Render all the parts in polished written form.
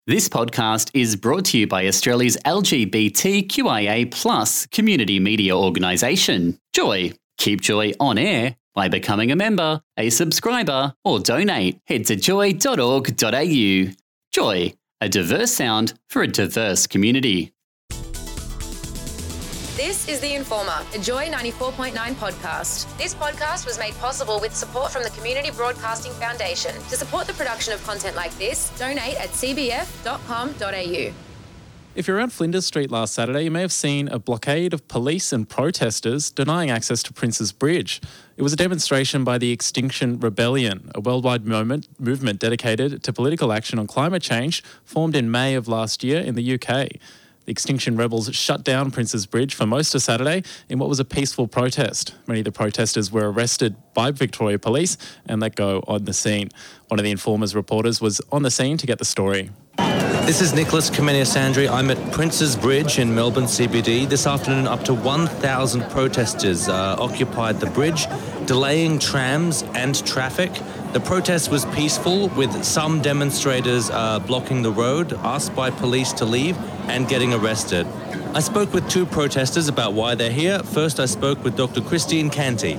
This podcast is brought to you by Australia's LGBTQIA+ community media organisation, Joy. Keep Joy on air by becoming a member, a subscriber, or donate. Head to joy.org.au. Joy, a diverse sound for a diverse community. This is The Informer, a Joy 94.9 podcast. This podcast was made possible with support from the Community Broadcasting Foundation. To support the production of content like this, donate at cbf.com.au. If you're around Flinders Street last Saturday, you may have seen a blockade of police and protesters denying access to Princes Bridge. It was a demonstration by the Extinction Rebellion, a worldwide movement dedicated to political action on climate change, formed in May of last year in the UK. The Extinction Rebels shut down Princes Bridge for most of Saturday in what was a peaceful protest. Many of the protesters were arrested by Victoria Police and let go on the scene. One of the Informer's reporters was on the scene to get the story. This is Nicholas Kamenia-Sandri. I'm at Princes Bridge in Melbourne CBD. This afternoon, up to 1,000 protesters occupied the bridge, delaying trams and traffic. The protest was peaceful, with some demonstrators blocking the road, asked by police to leave, and getting arrested. I spoke with two protesters about why they're here. First, I spoke with Dr. Christine Canty.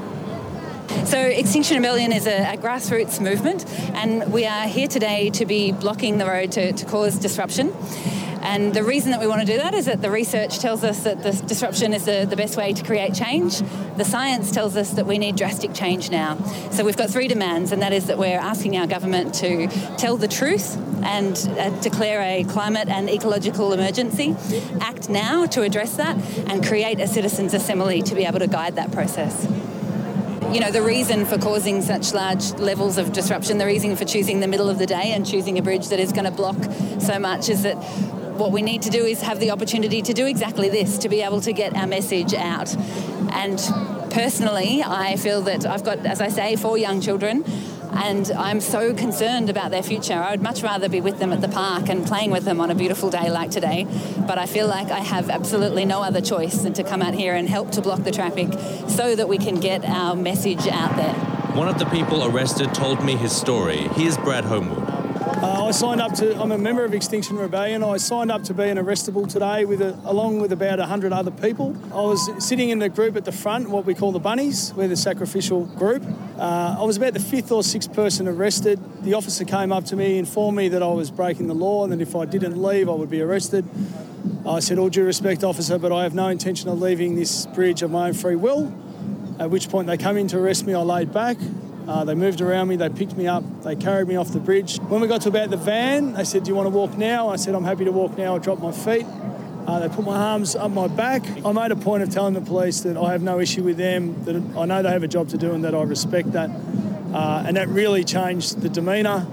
So Extinction Rebellion is a grassroots movement, and we are here today to be blocking the road to cause disruption. And the reason that we want to do that is that the research tells us that the disruption is the best way to create change. The science tells us that we need drastic change now. So we've got three demands, and that is that we're asking our government to tell the truth and declare a climate and ecological emergency, act now to address that, and create a citizens' assembly to be able to guide that process. You know, the reason for causing such large levels of disruption, the reason for choosing the middle of the day and choosing a bridge that is going to block so much is that what we need to do is have the opportunity to do exactly this, to be able to get our message out. And personally, I feel that I've got, as I say, 4 young children, and I'm so concerned about their future. I would much rather be with them at the park and playing with them on a beautiful day like today. But I feel like I have absolutely no other choice than to come out here and help to block the traffic so that we can get our message out there. One of the people arrested told me his story. Here's Brad Homewood. I'm a member of Extinction Rebellion. I signed up to be an arrestable today along with about 100 other people. I was sitting in the group at the front, what we call the bunnies. We're the sacrificial group. I was about the 5th or 6th person arrested. The officer came up to me, informed me that I was breaking the law and that if I didn't leave, I would be arrested. I said, all due respect, officer, but I have no intention of leaving this bridge of my own free will. At which point they came in to arrest me. I laid back. They moved around me, they picked me up, they carried me off the bridge. When we got to about the van, they said, do you want to walk now? I said, I'm happy to walk now. I dropped my feet. They put my arms up my back. I made a point of telling the police that I have no issue with them, that I know they have a job to do and that I respect that. And that really changed the demeanour.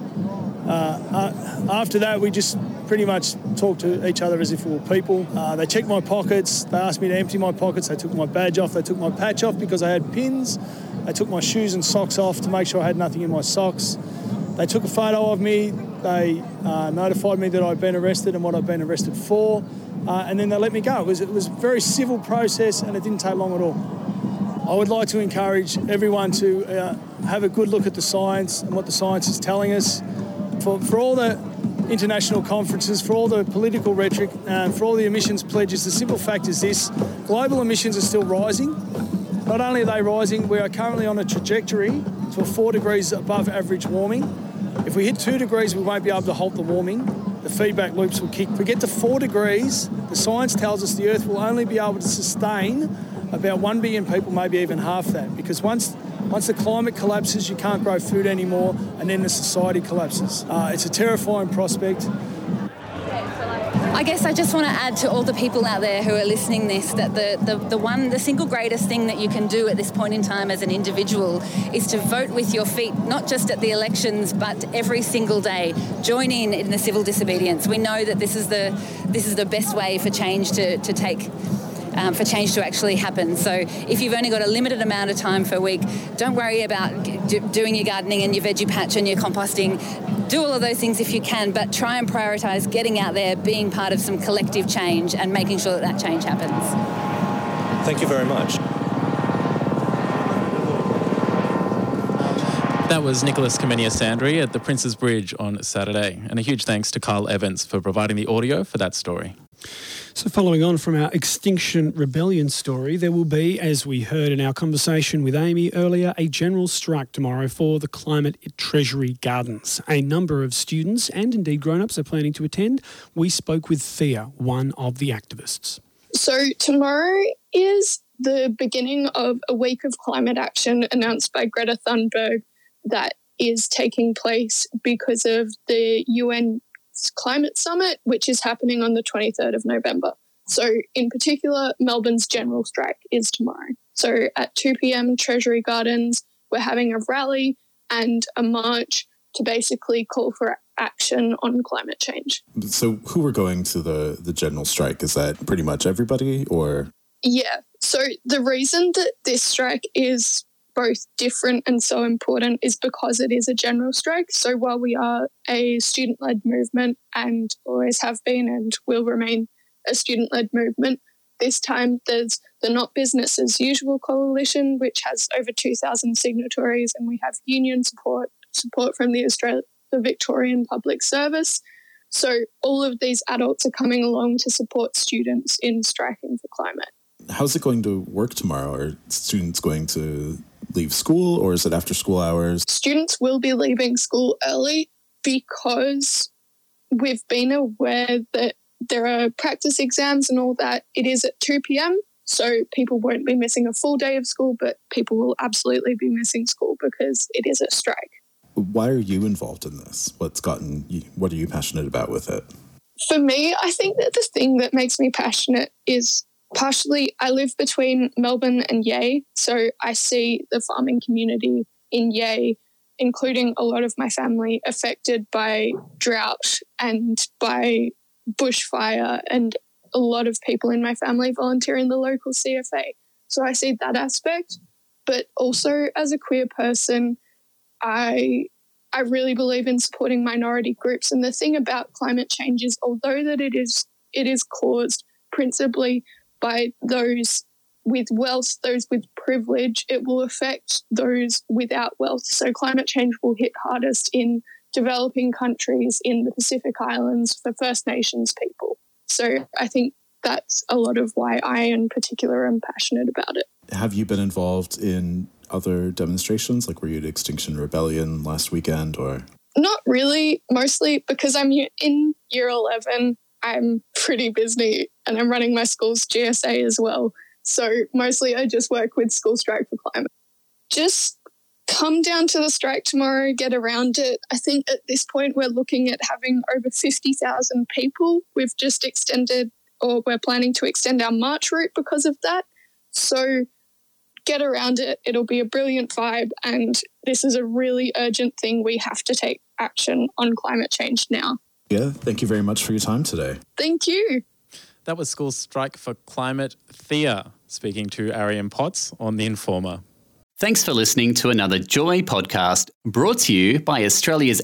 After that, we just pretty much talked to each other as if we were people. They checked my pockets. They asked me to empty my pockets. They took my badge off. They took my patch off because I had pins. They took my shoes and socks off to make sure I had nothing in my socks. They took a photo of me. They notified me that I'd been arrested and what I'd been arrested for. And then they let me go. It was a very civil process and it didn't take long at all. I would like to encourage everyone to have a good look at the science and what the science is telling us. For all the international conferences, for all the political rhetoric, for all the emissions pledges, the simple fact is this: global emissions are still rising. Not only are they rising, we are currently on a trajectory to 4 degrees above average warming. If we hit 2 degrees, we won't be able to halt the warming. The feedback loops will kick. If we get to 4 degrees, the science tells us the Earth will only be able to sustain about 1 billion people, maybe even half that. Because once the climate collapses, you can't grow food anymore, and then the society collapses. It's a terrifying prospect. I guess I just want to add to all the people out there who are listening this that the single greatest thing that you can do at this point in time as an individual is to vote with your feet, not just at the elections, but every single day. Join in the civil disobedience. We know that this is the best way for change to take. For change to actually happen. So if you've only got a limited amount of time per week, don't worry about doing your gardening and your veggie patch and your composting. Do all of those things if you can, but try and prioritise getting out there, being part of some collective change and making sure that change happens. Thank you very much. That was Nicholas Kamenia-Sandri at the Prince's Bridge on Saturday. And a huge thanks to Carl Evans for providing the audio for that story. So following on from our Extinction Rebellion story, there will be, as we heard in our conversation with Amy earlier, a general strike tomorrow for the climate at Treasury Gardens. A number of students and indeed grown-ups are planning to attend. We spoke with Thea, one of the activists. So tomorrow is the beginning of a week of climate action announced by Greta Thunberg that is taking place because of the UN Climate Summit, which is happening on the 23rd of November. So in particular, Melbourne's general strike is tomorrow. So at 2 p.m, Treasury Gardens, we're having a rally and a march to basically call for action on climate change. So who are going to the general strike? Is that pretty much everybody or? Yeah. So the reason that this strike is both different and so important is because it is a general strike. So while we are a student-led movement and always have been and will remain a student-led movement, this time there's the Not Business as Usual coalition, which has over 2,000 signatories, and we have union support from the Victorian Public Service. So all of these adults are coming along to support students in striking for climate. How's it going to work tomorrow? Are students going to leave school or is it after school hours? Students will be leaving school early because we've been aware that there are practice exams and all that. It is at 2 p.m, so people won't be missing a full day of school, but people will absolutely be missing school because it is a strike. Why are you involved in this? What are you passionate about with it? For me, I think that the thing that makes me passionate is partially I live between Melbourne and Yea, so I see the farming community in Yea, including a lot of my family, affected by drought and by bushfire, and a lot of people in my family volunteer in the local CFA. So I see that aspect, but also as a queer person, I really believe in supporting minority groups. And the thing about climate change is, although that it is caused principally by those with wealth, those with privilege, it will affect those without wealth. So climate change will hit hardest in developing countries, in the Pacific Islands, for First Nations people. So I think that's a lot of why I in particular am passionate about it. Have you been involved in other demonstrations? Like were you at Extinction Rebellion last weekend or? Not really, mostly because I'm in year 11. I'm pretty busy and I'm running my school's GSA as well. So mostly I just work with School Strike for Climate. Just come down to the strike tomorrow, get around it. I think at this point we're looking at having over 50,000 people. We've just extended, or we're planning to extend our march route because of that. So get around it. It'll be a brilliant vibe, and this is a really urgent thing. We have to take action on climate change now. Yeah, thank you very much for your time today. Thank you. That was School Strike for Climate Thea speaking to Arian Potts on The Informer. Thanks for listening to another Joy podcast brought to you by Australia's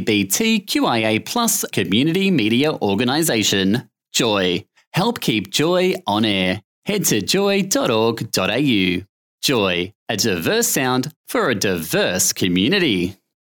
LGBTQIA+ community media organisation, Joy. Help keep Joy on air. Head to joy.org.au. Joy, a diverse sound for a diverse community.